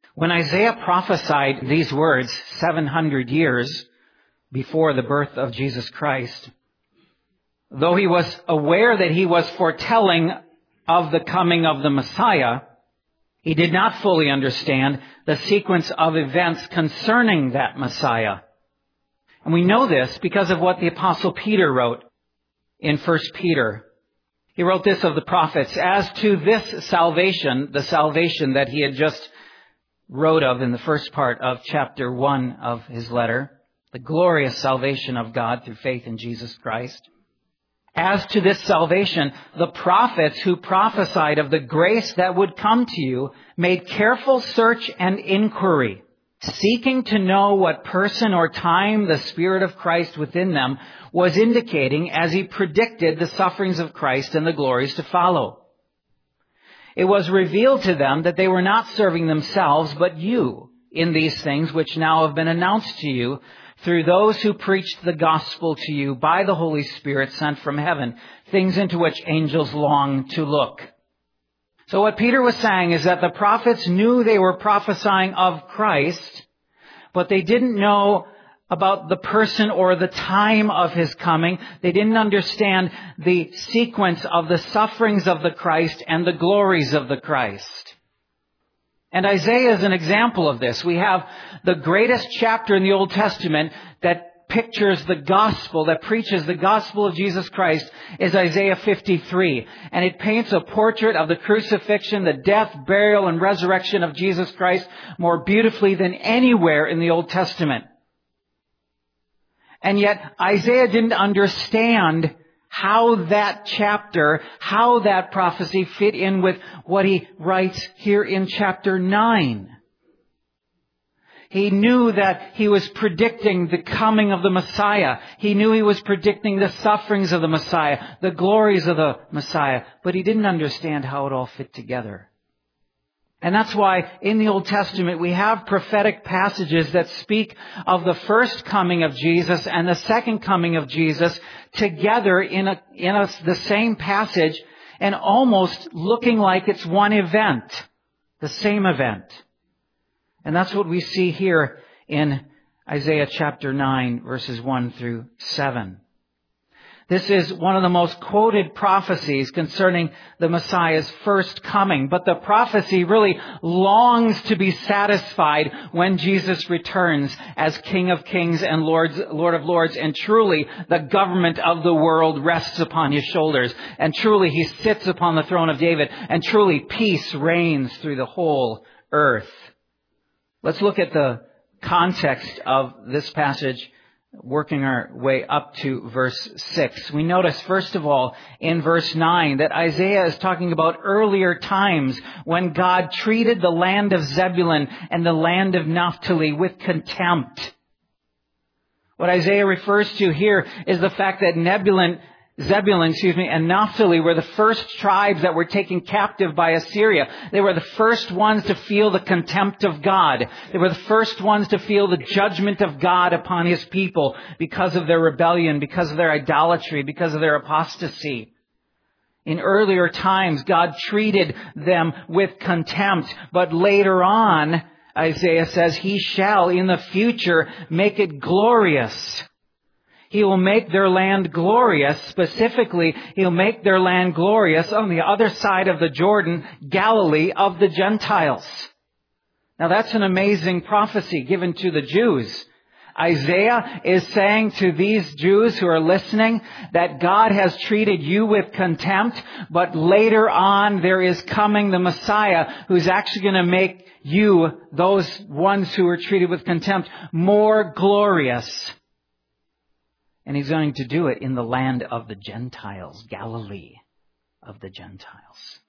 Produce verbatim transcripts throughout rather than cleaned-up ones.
When Isaiah prophesied these words seven hundred years before the birth of Jesus Christ, though he was aware that he was foretelling of the coming of the Messiah, he did not fully understand the sequence of events concerning that Messiah. And we know this because of what the Apostle Peter wrote in First Peter. He wrote this of the prophets: as to this salvation, the salvation that he had just wrote of in the first part of chapter one of his letter, the glorious salvation of God through faith in Jesus Christ. As to this salvation, the prophets who prophesied of the grace that would come to you made careful search and inquiry, seeking to know what person or time the Spirit of Christ within them was indicating as he predicted the sufferings of Christ and the glories to follow. It was revealed to them that they were not serving themselves, but you in these things which now have been announced to you through those who preached the gospel to you by the Holy Spirit sent from heaven, things into which angels long to look. So what Peter was saying is that the prophets knew they were prophesying of Christ, but they didn't know about the person or the time of his coming. They didn't understand the sequence of the sufferings of the Christ and the glories of the Christ. And Isaiah is an example of this. We have the greatest chapter in the Old Testament that pictures the gospel, that preaches the gospel of Jesus Christ, is Isaiah fifty-three. And it paints a portrait of the crucifixion, the death, burial, and resurrection of Jesus Christ more beautifully than anywhere in the Old Testament. And yet Isaiah didn't understand how that chapter, how that prophecy fit in with what he writes here in chapter nine. He knew that he was predicting the coming of the Messiah. He knew he was predicting the sufferings of the Messiah, the glories of the Messiah, but he didn't understand how it all fit together. And that's why in the Old Testament we have prophetic passages that speak of the first coming of Jesus and the second coming of Jesus together in a, in a, the same passage, and almost looking like it's one event, the same event. And that's what we see here in Isaiah chapter nine, verses one through seven. This is one of the most quoted prophecies concerning the Messiah's first coming. But the prophecy really longs to be satisfied when Jesus returns as King of Kings and Lord, Lord of Lords. And truly, the government of the world rests upon his shoulders. And truly, he sits upon the throne of David. And truly, peace reigns through the whole earth. Let's look at the context of this passage, working our way up to verse six. We notice, first of all, in verse nine, that Isaiah is talking about earlier times when God treated the land of Zebulun and the land of Naphtali with contempt. What Isaiah refers to here is the fact that Nebulun, Zebulun, excuse me, and Naphtali were the first tribes that were taken captive by Assyria. They were the first ones to feel the contempt of God. They were the first ones to feel the judgment of God upon his people because of their rebellion, because of their idolatry, because of their apostasy. In earlier times, God treated them with contempt, but later on, Isaiah says, he shall in the future make it glorious. He will make their land glorious. Specifically, he'll make their land glorious on the other side of the Jordan, Galilee of the Gentiles. Now that's an amazing prophecy given to the Jews. Isaiah is saying to these Jews who are listening that God has treated you with contempt, but later on there is coming the Messiah who's actually going to make you, those ones who were treated with contempt, more glorious. And he's going to do it in the land of the Gentiles, Galilee of the Gentiles.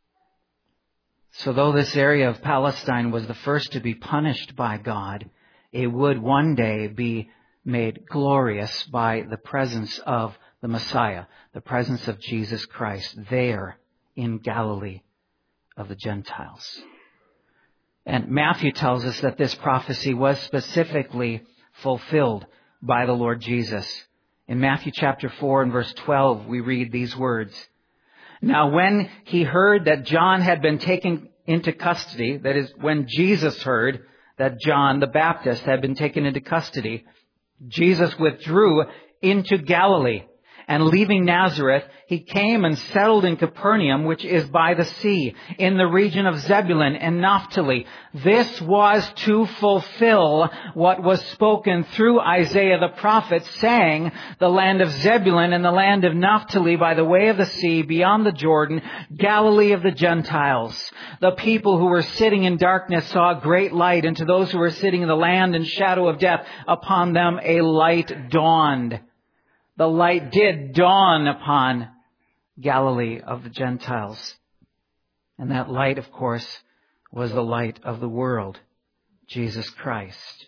So though this area of Palestine was the first to be punished by God, it would one day be made glorious by the presence of the Messiah, the presence of Jesus Christ there in Galilee of the Gentiles. And Matthew tells us that this prophecy was specifically fulfilled by the Lord Jesus. In Matthew chapter four and verse twelve, we read these words. Now when he heard that John had been taken into custody, that is, when Jesus heard that John the Baptist had been taken into custody, Jesus withdrew into Galilee. And leaving Nazareth, he came and settled in Capernaum, which is by the sea, in the region of Zebulun and Naphtali. This was to fulfill what was spoken through Isaiah the prophet, saying, the land of Zebulun and the land of Naphtali by the way of the sea, beyond the Jordan, Galilee of the Gentiles. The people who were sitting in darkness saw a great light, and to those who were sitting in the land and shadow of death, upon them a light dawned. The light did dawn upon Galilee of the Gentiles. And that light, of course, was the light of the world, Jesus Christ.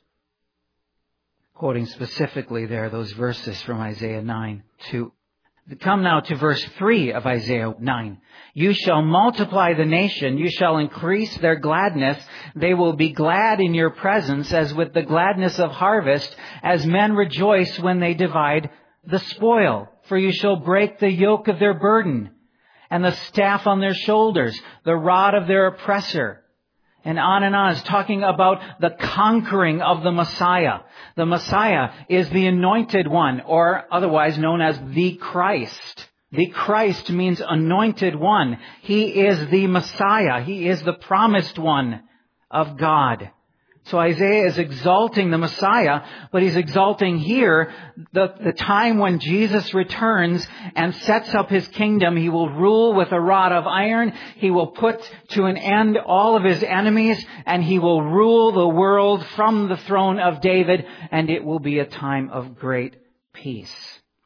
Quoting specifically there those verses from Isaiah nine two. Come now to verse three of Isaiah nine. You shall multiply the nation, you shall increase their gladness. They will be glad in your presence as with the gladness of harvest, as men rejoice when they divide the spoil, for you shall break the yoke of their burden, and the staff on their shoulders, the rod of their oppressor. And on and on. It's talking about the conquering of the Messiah. The Messiah is the anointed one, or otherwise known as the Christ. The Christ means anointed one. He is the Messiah. He is the promised one of God. So Isaiah is exalting the Messiah, but he's exalting here the, the time when Jesus returns and sets up his kingdom. He will rule with a rod of iron. He will put to an end all of his enemies, and he will rule the world from the throne of David, and it will be a time of great peace.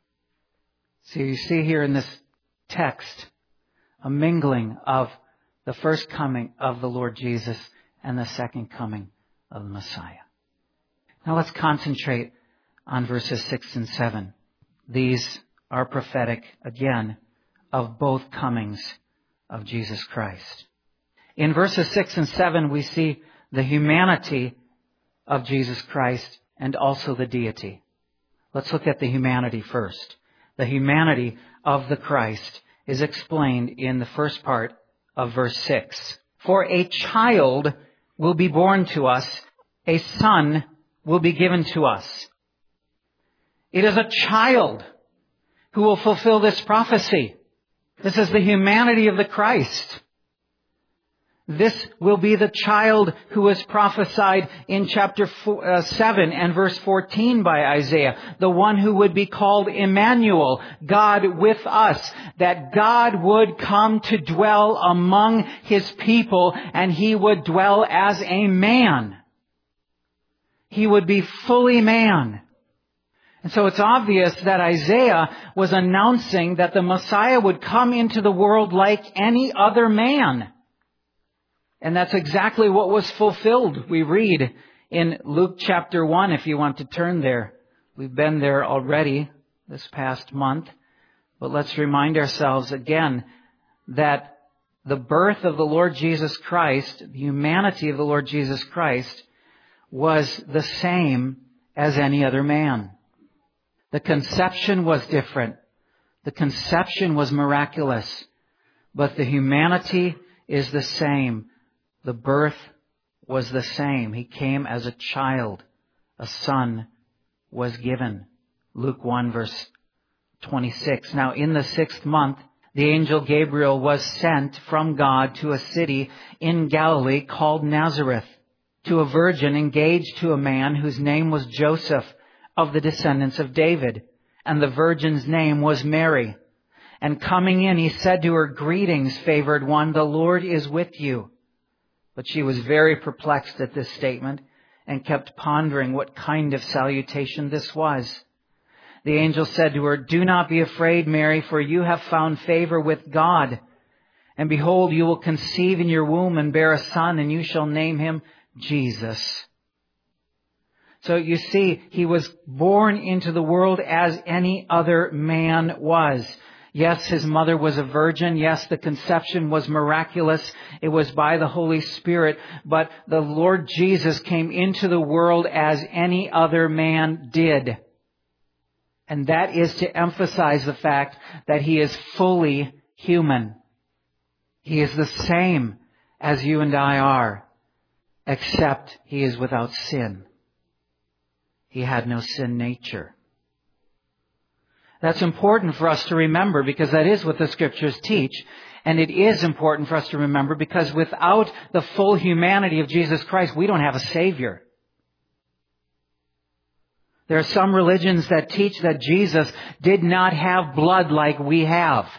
So you see here in this text a mingling of the first coming of the Lord Jesus and the second coming of the Messiah. Now let's concentrate on verses six and seven. These are prophetic, again, of both comings of Jesus Christ. In verses six and seven, we see the humanity of Jesus Christ and also the deity. Let's look at the humanity first. The humanity of the Christ is explained in the first part of verse six. For a child will be born to us, a son will be given to us. It is a child who will fulfill this prophecy. This is the humanity of the Christ. This will be the child who was prophesied in chapter seven and verse fourteen by Isaiah. The one who would be called Emmanuel, God with us. That God would come to dwell among his people, and he would dwell as a man. He would be fully man. And so it's obvious that Isaiah was announcing that the Messiah would come into the world like any other man. And that's exactly what was fulfilled. We read in Luke chapter one, if you want to turn there. We've been there already this past month. But let's remind ourselves again that the birth of the Lord Jesus Christ, the humanity of the Lord Jesus Christ, was the same as any other man. The conception was different. The conception was miraculous. But the humanity is the same. The birth was the same. He came as a child. A son was given. Luke one verse twenty-six. Now in the sixth month, the angel Gabriel was sent from God to a city in Galilee called Nazareth, to a virgin engaged to a man whose name was Joseph, of the descendants of David. And the virgin's name was Mary. And coming in, he said to her, Greetings, favored one, the Lord is with you. But she was very perplexed at this statement and kept pondering what kind of salutation this was. The angel said to her, Do not be afraid, Mary, for you have found favor with God. And behold, you will conceive in your womb and bear a son, and you shall name him Jesus. So you see, he was born into the world as any other man was. Yes, his mother was a virgin. Yes, the conception was miraculous. It was by the Holy Spirit. But the Lord Jesus came into the world as any other man did. And that is to emphasize the fact that he is fully human. He is the same as you and I are, except He is without sin. He had no sin nature. That's important for us to remember because that is what the Scriptures teach. And it is important for us to remember because without the full humanity of Jesus Christ, we don't have a Savior. There are some religions that teach that Jesus did not have blood like we have.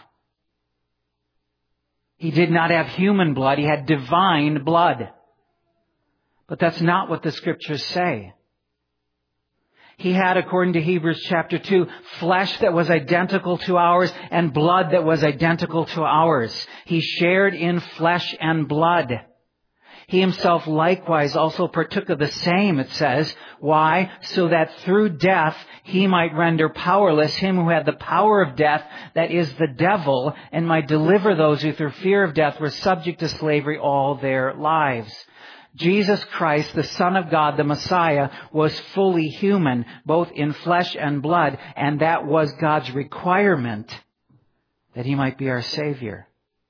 He did not have human blood. He had divine blood. But that's not what the Scriptures say. He had, according to Hebrews chapter two, flesh that was identical to ours and blood that was identical to ours. He shared in flesh and blood. He Himself likewise also partook of the same, it says. Why? So that through death He might render powerless him who had the power of death, that is the devil, and might deliver those who through fear of death were subject to slavery all their lives. Jesus Christ, the Son of God, the Messiah, was fully human, both in flesh and blood, and that was God's requirement that He might be our Savior.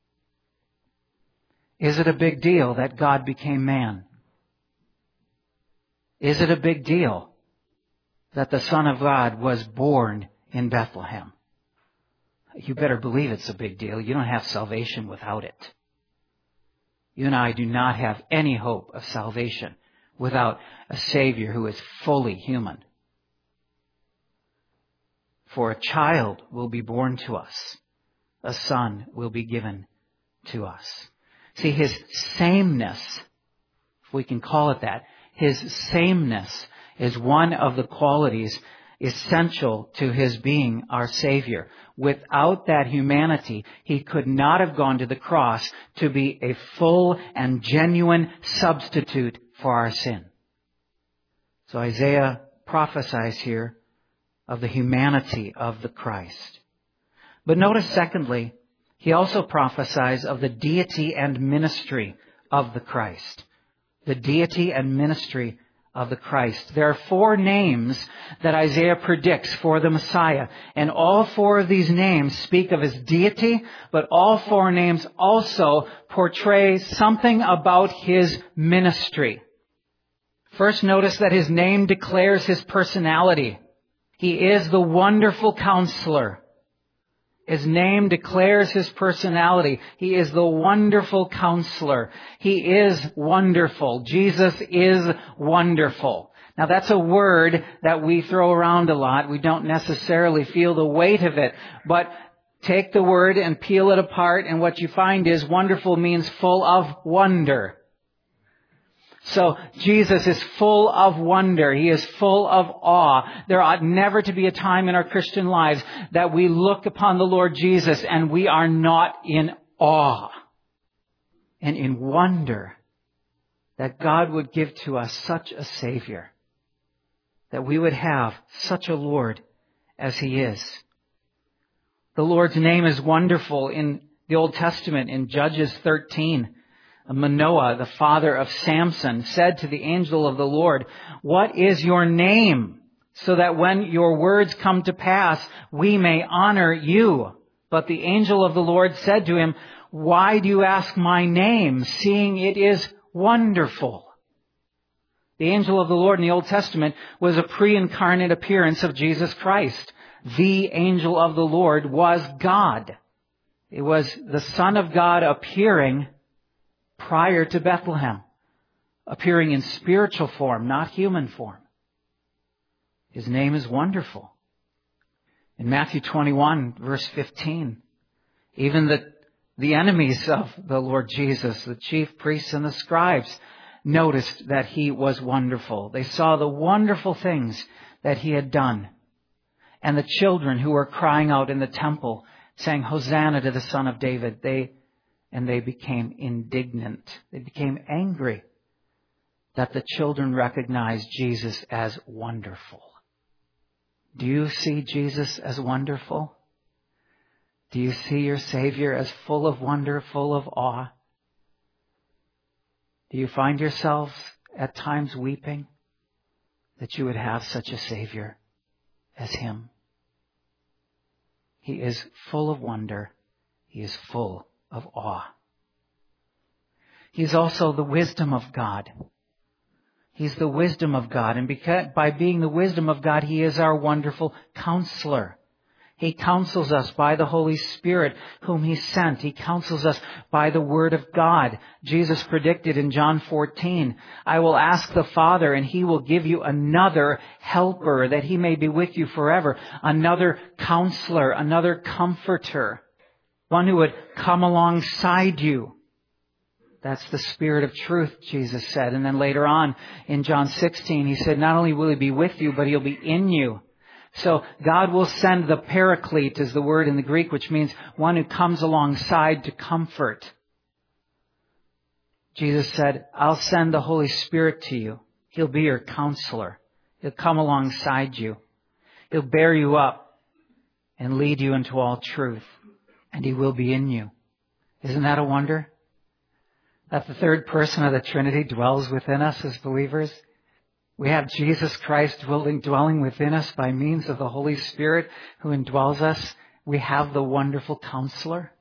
Is it a big deal that God became man? Is it a big deal that the Son of God was born in Bethlehem? You better believe it's a big deal. You don't have salvation without it. You and I do not have any hope of salvation without a Savior who is fully human. For a child will be born to us. A son will be given to us. See, His sameness, if we can call it that, His sameness is one of the qualities essential to His being our Savior. Without that humanity, He could not have gone to the cross to be a full and genuine substitute for our sin. So Isaiah prophesies here of the humanity of the Christ. But notice, secondly, he also prophesies of the deity and ministry of the Christ. The deity and ministry of the Christ. There are four names that Isaiah predicts for the Messiah. And all four of these names speak of His deity, but all four names also portray something about His ministry. First, notice that His name declares His personality. He is the wonderful counselor. His name declares His personality. He is the wonderful counselor. He is wonderful. Jesus is wonderful. Now that's a word that we throw around a lot. We don't necessarily feel the weight of it. But take the word and peel it apart, and what you find is wonderful means full of wonder. So Jesus is full of wonder. He is full of awe. There ought never to be a time in our Christian lives that we look upon the Lord Jesus and we are not in awe and in wonder that God would give to us such a Savior, that we would have such a Lord as He is. The Lord's name is wonderful in the Old Testament in Judges thirteen. Manoah, the father of Samson, said to the angel of the Lord, "What is your name? So that when your words come to pass, we may honor you." But the angel of the Lord said to him, "Why do you ask my name, seeing it is wonderful?" The angel of the Lord in the Old Testament was a pre-incarnate appearance of Jesus Christ. The angel of the Lord was God. It was the Son of God appearing prior to Bethlehem, appearing in spiritual form, not human form. His name is wonderful. In Matthew twenty-one, verse fifteen, even the, the enemies of the Lord Jesus, the chief priests and the scribes, noticed that He was wonderful. They saw the wonderful things that He had done. And the children who were crying out in the temple, saying, "Hosanna to the Son of David," they And they became indignant. They became angry that the children recognized Jesus as wonderful. Do you see Jesus as wonderful? Do you see your Savior as full of wonder, full of awe? Do you find yourselves at times weeping that you would have such a Savior as Him? He is full of wonder. He is full of awe. He's also the wisdom of God. He's the wisdom of God. And because, by being the wisdom of God, He is our wonderful counselor. He counsels us by the Holy Spirit whom He sent. He counsels us by the Word of God. Jesus predicted in John fourteen, I will ask the Father and He will give you another helper that He may be with you forever. Another counselor, another comforter. One who would come alongside you. That's the Spirit of truth, Jesus said. And then later on in John sixteen, He said, not only will He be with you, but He'll be in you. So God will send the Paraclete, is the word in the Greek, which means one who comes alongside to comfort. Jesus said, I'll send the Holy Spirit to you. He'll be your counselor. He'll come alongside you. He'll bear you up and lead you into all truth. And He will be in you. Isn't that a wonder? That the third person of the Trinity dwells within us as believers. We have Jesus Christ dwelling, dwelling within us by means of the Holy Spirit who indwells us. We have the wonderful counselor.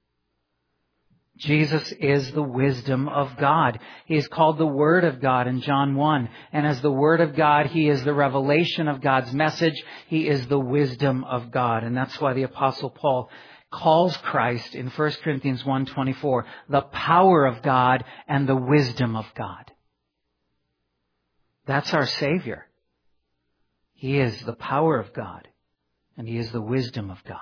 Jesus is the wisdom of God. He is called the Word of God in John one. And as the Word of God, He is the revelation of God's message. He is the wisdom of God. And that's why the Apostle Paul calls Christ in First Corinthians one twenty-four, the power of God and the wisdom of God. That's our Savior. He is the power of God and He is the wisdom of God.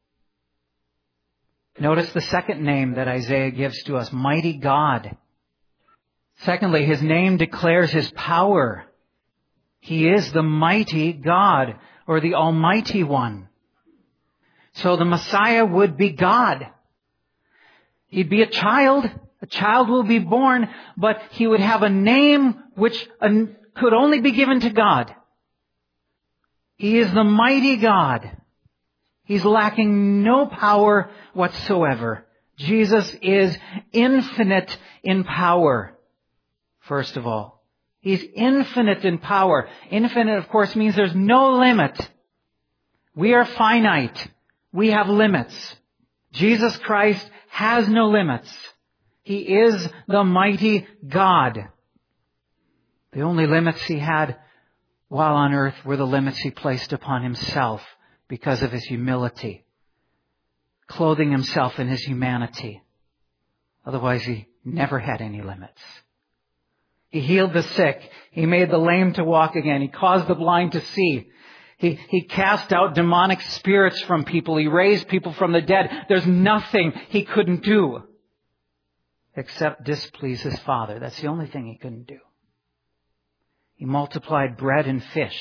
Notice the second name that Isaiah gives to us, Mighty God. Secondly, His name declares His power. He is the mighty God, or the Almighty One. So the Messiah would be God. He'd be a child. A child will be born, but He would have a name which could only be given to God. He is the mighty God. He's lacking no power whatsoever. Jesus is infinite in power, first of all. He's infinite in power. Infinite, of course, means there's no limit. We are finite. We have limits. Jesus Christ has no limits. He is the mighty God. The only limits He had while on earth were the limits He placed upon Himself because of His humility, clothing Himself in His humanity. Otherwise, He never had any limits. He healed the sick. He made the lame to walk again. He caused the blind to see. He, he cast out demonic spirits from people. He raised people from the dead. There's nothing He couldn't do except displease His Father. That's the only thing He couldn't do. He multiplied bread and fish.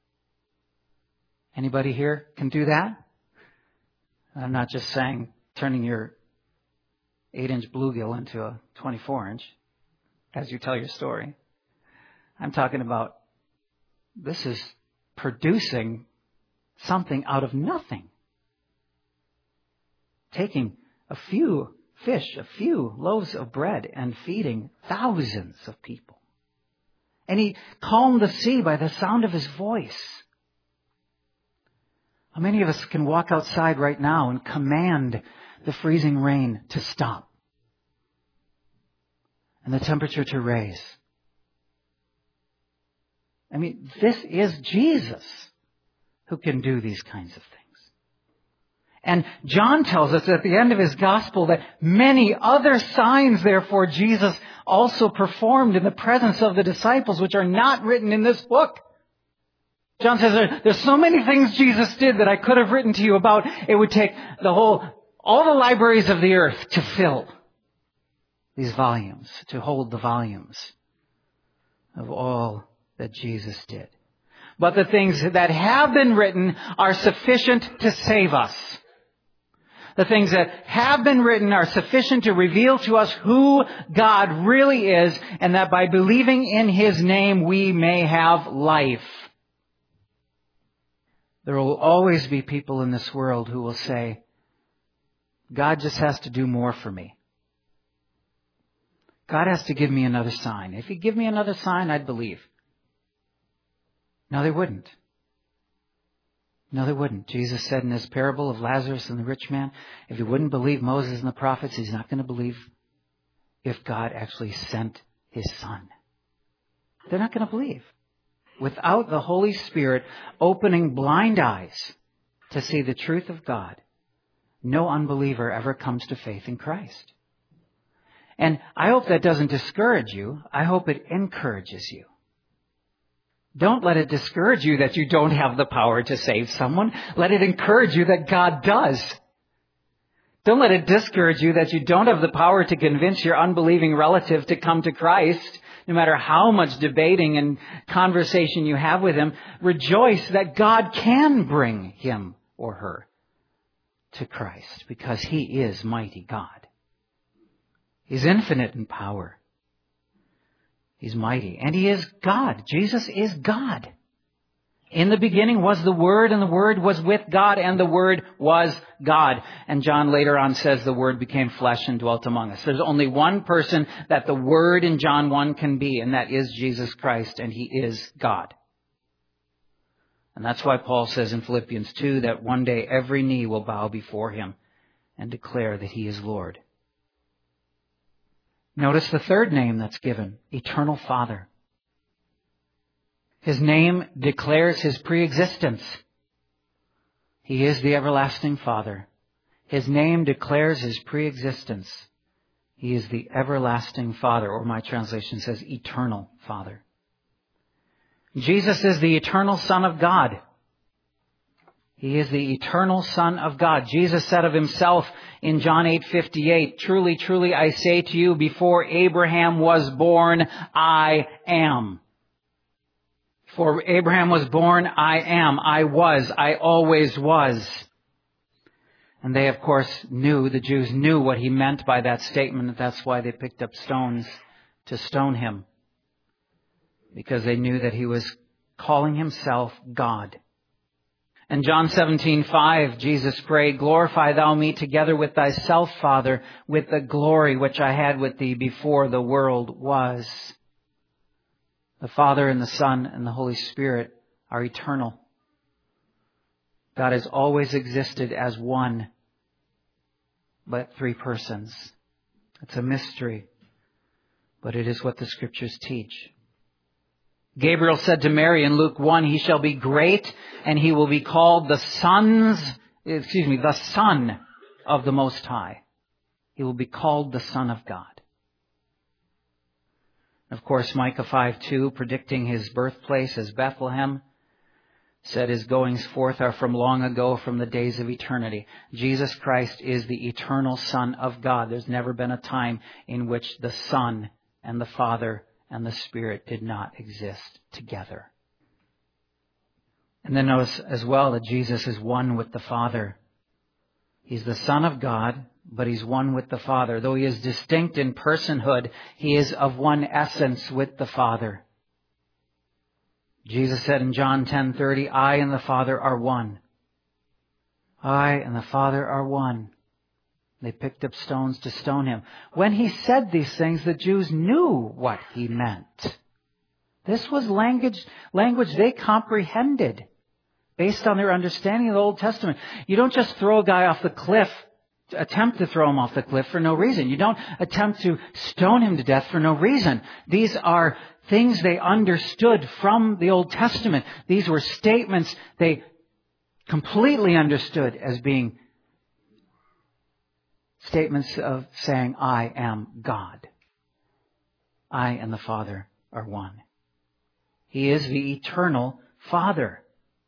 Anybody here can do that? I'm not just saying turning your eight-inch bluegill into a twenty-four inch as you tell your story. I'm talking about this is producing something out of nothing. Taking a few fish, a few loaves of bread and feeding thousands of people. And He calmed the sea by the sound of His voice. How many of us can walk outside right now and command the freezing rain to stop and the temperature to raise? I mean, this is Jesus who can do these kinds of things. And John tells us at the end of his gospel that many other signs, therefore, Jesus also performed in the presence of the disciples, which are not written in this book. John says, there's so many things Jesus did that I could have written to you about. It would take the whole, all the libraries of the earth to fill these volumes, to hold the volumes of all that Jesus did. But the things that have been written are sufficient to save us. The things that have been written are sufficient to reveal to us who God really is, and that by believing in His name we may have life. There will always be people in this world who will say, God just has to do more for me. God has to give me another sign. If He'd give me another sign, I'd believe. No, they wouldn't. No, they wouldn't. Jesus said in His parable of Lazarus and the rich man, if he wouldn't believe Moses and the prophets, he's not going to believe if God actually sent His Son? They're not going to believe. Without the Holy Spirit opening blind eyes to see the truth of God, no unbeliever ever comes to faith in Christ. And I hope that doesn't discourage you. I hope it encourages you. Don't let it discourage you that you don't have the power to save someone. Let it encourage you that God does. Don't let it discourage you that you don't have the power to convince your unbelieving relative to come to Christ, no matter how much debating and conversation you have with him. Rejoice that God can bring him or her to Christ, because He is mighty God. He's infinite in power. He's mighty. And He is God. Jesus is God. In the beginning was the Word, and the Word was with God, and the Word was God. And John later on says the Word became flesh and dwelt among us. There's only one person that the Word in John one can be, and that is Jesus Christ, and He is God. And that's why Paul says in Philippians two that one day every knee will bow before Him and declare that He is Lord. Notice the third name that's given, Eternal Father. His name declares His preexistence. He is the everlasting Father. His name declares His preexistence. He is the everlasting Father, or my translation says Eternal Father. Jesus is the eternal Son of God. He is the eternal Son of God. Jesus said of Himself in John eight fifty-eight, "Truly, truly, I say to you, before Abraham was born, I am." Before Abraham was born, I am. I was. I always was. And they, of course, knew, the Jews knew what He meant by that statement. That's why they picked up stones to stone Him, because they knew that He was calling Himself God. In John seventeen five, Jesus prayed, "Glorify Thou me together with Thyself, Father, with the glory which I had with Thee before the world was." The Father and the Son and the Holy Spirit are eternal. God has always existed as one, but three persons. It's a mystery, but it is what the Scriptures teach. Gabriel said to Mary in Luke one, "He shall be great, and He will be called the sons, excuse me, the Son of the Most High." He will be called the Son of God. Of course, Micah five two, predicting His birthplace as Bethlehem, said His goings forth are from long ago, from the days of eternity. Jesus Christ is the eternal Son of God. There's never been a time in which the Son and the Father and the Spirit did not exist together. And then notice as well that Jesus is one with the Father. He's the Son of God, but He's one with the Father. Though He is distinct in personhood, He is of one essence with the Father. Jesus said in John ten thirty, "I and the Father are one." I and the Father are one. They picked up stones to stone Him. When He said these things, the Jews knew what He meant. This was language, language they comprehended based on their understanding of the Old Testament. You don't just throw a guy off the cliff, attempt to throw him off the cliff for no reason. You don't attempt to stone him to death for no reason. These are things they understood from the Old Testament. These were statements they completely understood as being statements of saying, "I am God. I and the Father are one." He is the eternal Father.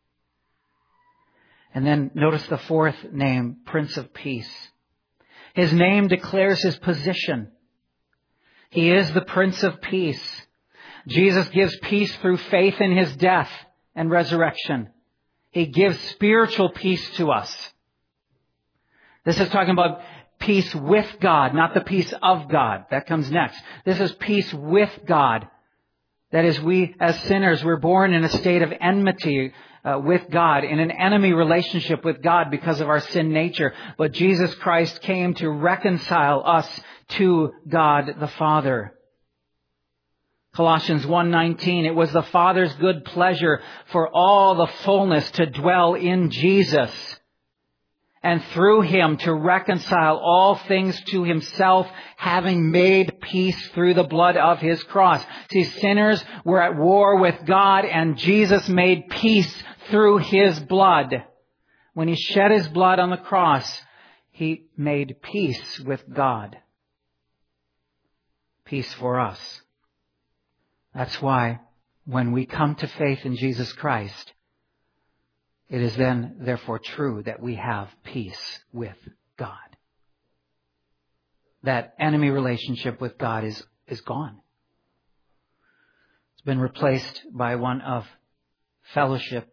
And then notice the fourth name, Prince of Peace. His name declares His position. He is the Prince of Peace. Jesus gives peace through faith in His death and resurrection. He gives spiritual peace to us. This is talking about peace with God, not the peace of God. That comes next. This is peace with God. That is, we as sinners, we're born in a state of enmity uh, with God, in an enemy relationship with God because of our sin nature. But Jesus Christ came to reconcile us to God the Father. Colossians one nineteen, "It was the Father's good pleasure for all the fullness to dwell in Jesus, and through Him to reconcile all things to Himself, having made peace through the blood of His cross. See, sinners were at war with God, and Jesus made peace through His blood. When He shed His blood on the cross, He made peace with God. Peace for us. That's why when we come to faith in Jesus Christ, it is then, therefore, true that we have peace with God. That enemy relationship with God is, is gone. It's been replaced by one of fellowship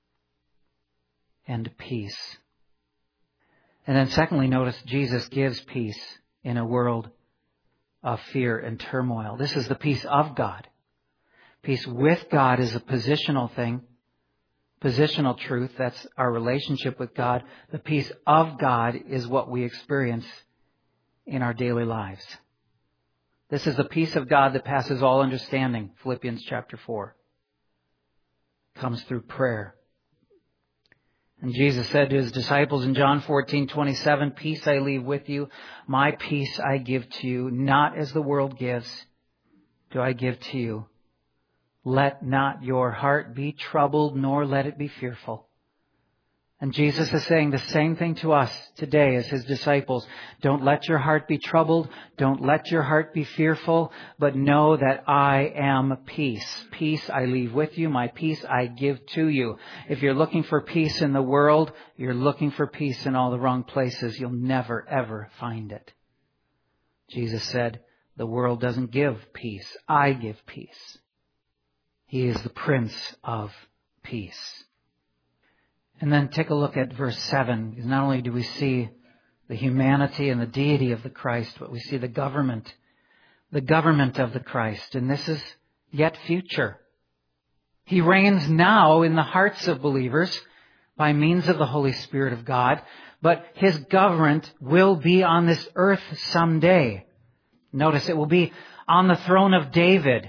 and peace. And then secondly, notice Jesus gives peace in a world of fear and turmoil. This is the peace of God. Peace with God is a positional thing. Positional truth, that's our relationship with God. The peace of God is what we experience in our daily lives. This is the peace of God that passes all understanding. Philippians chapter four. Comes through prayer. And Jesus said to His disciples in John fourteen twenty-seven, "Peace I leave with you, my peace I give to you, not as the world gives, do I give to you. Let not your heart be troubled, nor let it be fearful." And Jesus is saying the same thing to us today as His disciples. Don't let your heart be troubled. Don't let your heart be fearful. But know that I am peace. Peace I leave with you. My peace I give to you. If you're looking for peace in the world, you're looking for peace in all the wrong places. You'll never, ever find it. Jesus said, the world doesn't give peace. I give peace. He is the Prince of Peace. And then take a look at verse seven. Because not only do we see the humanity and the deity of the Christ, but we see the government, the government of the Christ. And this is yet future. He reigns now in the hearts of believers by means of the Holy Spirit of God. But His government will be on this earth someday. Notice it will be on the throne of David.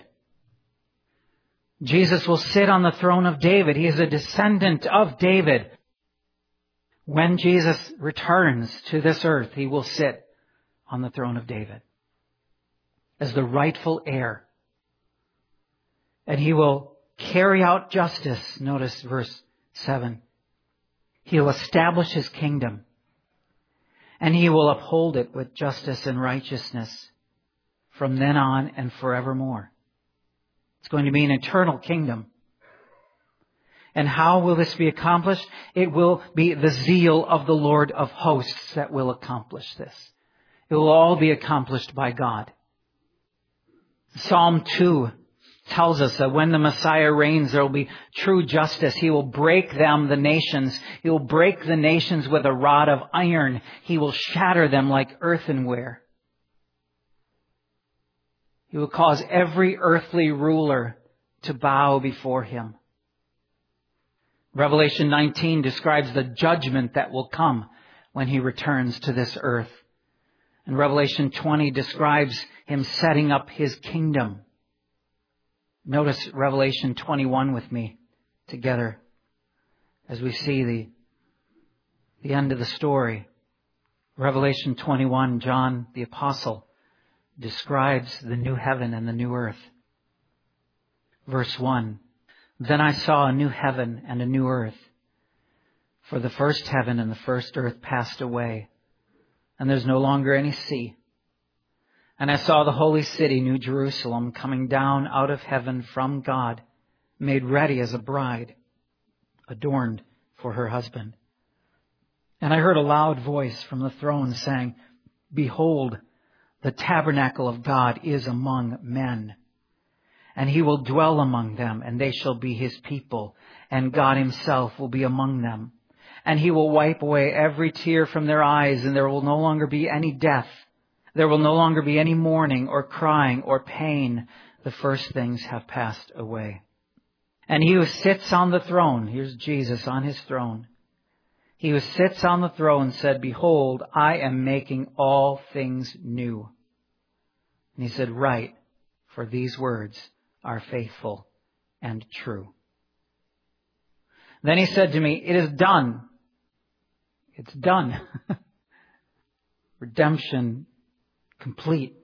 Jesus will sit on the throne of David. He is a descendant of David. When Jesus returns to this earth, He will sit on the throne of David as the rightful heir. And He will carry out justice. Notice verse seven. He will establish His kingdom, and He will uphold it with justice and righteousness from then on and forevermore. It's going to be an eternal kingdom. And how will this be accomplished? It will be the zeal of the Lord of hosts that will accomplish this. It will all be accomplished by God. Psalm two tells us that when the Messiah reigns, there will be true justice. He will break them, the nations. He will break the nations with a rod of iron. He will shatter them like earthenware. He will cause every earthly ruler to bow before Him. Revelation nineteen describes the judgment that will come when He returns to this earth. And Revelation twenty describes Him setting up His kingdom. Notice Revelation twenty-one with me together as we see the, the end of the story. Revelation twenty-one, John the Apostle describes the new heaven and the new earth. Verse one, "Then I saw a new heaven and a new earth. For the first heaven and the first earth passed away, and there's no longer any sea. And I saw the holy city, New Jerusalem, coming down out of heaven from God, made ready as a bride, adorned for her husband. And I heard a loud voice from the throne saying, 'Behold, the tabernacle of God is among men, and He will dwell among them, and they shall be His people, and God Himself will be among them. And He will wipe away every tear from their eyes, and there will no longer be any death. There will no longer be any mourning or crying or pain. The first things have passed away.' And He who sits on the throne," here's Jesus on His throne, "He who sits on the throne said, 'Behold, I am making all things new.' And He said, 'Write, for these words are faithful and true.' Then He said to me, 'It is done.' It's done. Redemption complete.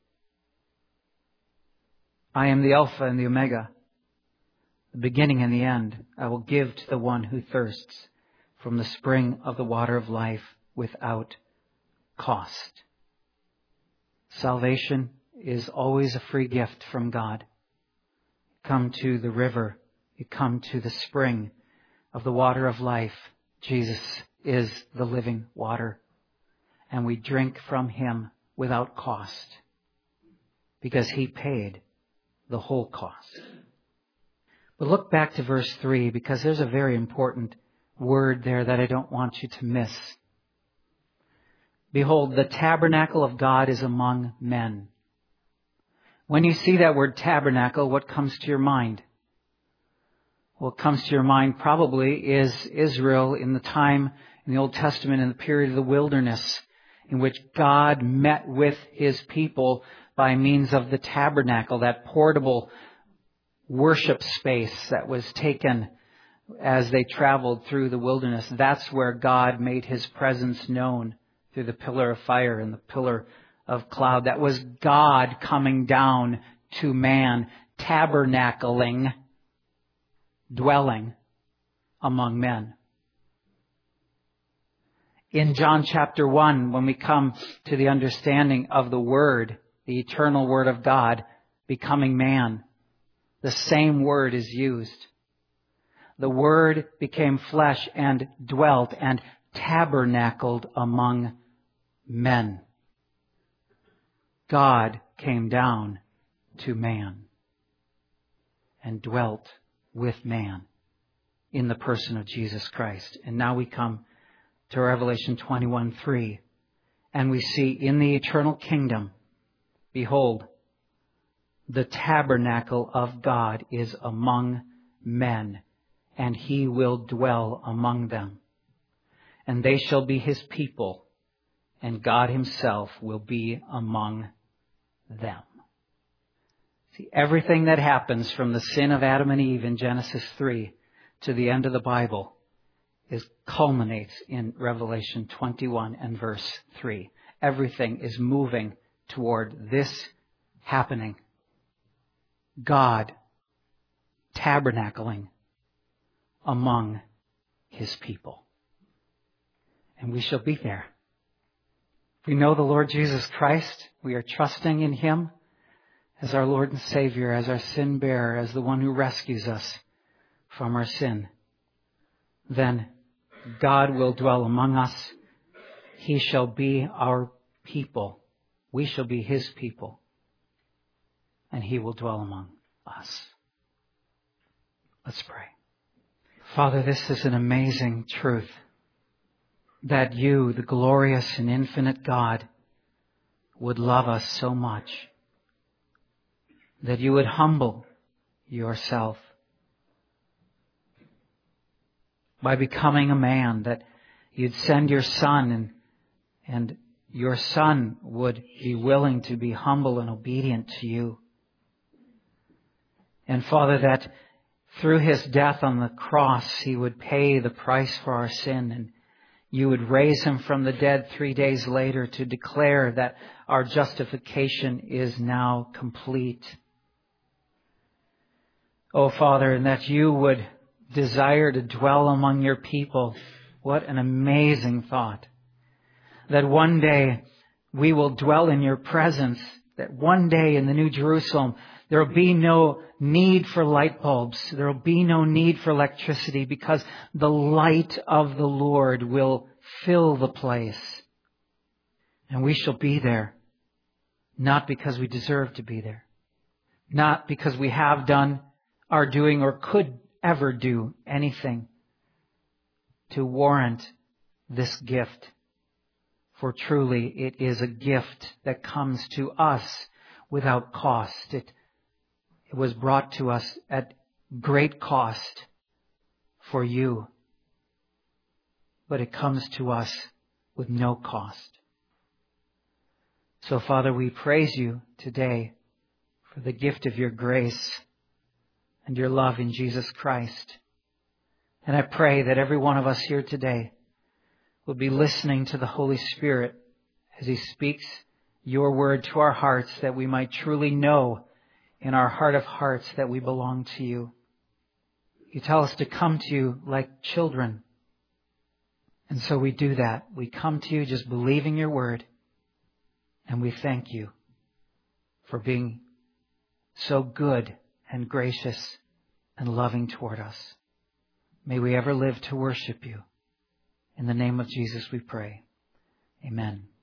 I am the Alpha and the Omega, the beginning and the end. I will give to the one who thirsts from the spring of the water of life without cost. Salvation is always a free gift from God. Come to the river. You come to the spring of the water of life. Jesus is the living water. And we drink from Him without cost because He paid the whole cost. But look back to verse three, because there's a very important word there that I don't want you to miss. Behold, the tabernacle of God is among men. When you see that word tabernacle, what comes to your mind? What comes to your mind probably is Israel in the time in the Old Testament, in the period of the wilderness, in which God met with His people by means of the tabernacle, that portable worship space that was taken as they traveled through the wilderness. That's where God made His presence known through the pillar of fire and the pillar of cloud. That was God coming down to man, tabernacling, dwelling among men. In John chapter one, when we come to the understanding of the Word, the eternal Word of God becoming man, the same word is used. The Word became flesh and dwelt and tabernacled among men. God came down to man and dwelt with man in the person of Jesus Christ. And now we come to Revelation twenty-one three, and we see in the eternal kingdom, behold, the tabernacle of God is among men, and He will dwell among them. And they shall be His people, and God Himself will be among them. See, everything that happens from the sin of Adam and Eve in Genesis three to the end of the Bible is culminates in Revelation twenty-one and verse three. Everything is moving toward this happening. God tabernacling among His people. And we shall be there. If we know the Lord Jesus Christ, we are trusting in Him as our Lord and Savior, as our sin bearer, as the one who rescues us from our sin. Then God will dwell among us. He shall be our people. We shall be His people. And He will dwell among us. Let's pray. Father, this is an amazing truth, that You, the glorious and infinite God, would love us so much, that You would humble Yourself by becoming a man, that You'd send Your Son, and, and Your Son would be willing to be humble and obedient to You. And Father, that through His death on the cross, He would pay the price for our sin, and You would raise Him from the dead three days later to declare that our justification is now complete. Oh, Father, and that You would desire to dwell among Your people. What an amazing thought. That one day we will dwell in Your presence. That one day in the New Jerusalem, there will be no need for light bulbs. There will be no need for electricity, because the light of the Lord will fill the place. And we shall be there, not because we deserve to be there, not because we have done, are doing, or could ever do anything to warrant this gift. For truly it is a gift that comes to us without cost. It, it was brought to us at great cost for You, but it comes to us with no cost. So, Father, we praise You today for the gift of Your grace and Your love in Jesus Christ. And I pray that every one of us here today we'll be listening to the Holy Spirit as He speaks your word to our hearts, that we might truly know in our heart of hearts that we belong to you. You tell us to come to you like children. And so we do that. We come to you just believing your word. And we thank you for being so good and gracious and loving toward us. May we ever live to worship you. In the name of Jesus we pray. Amen.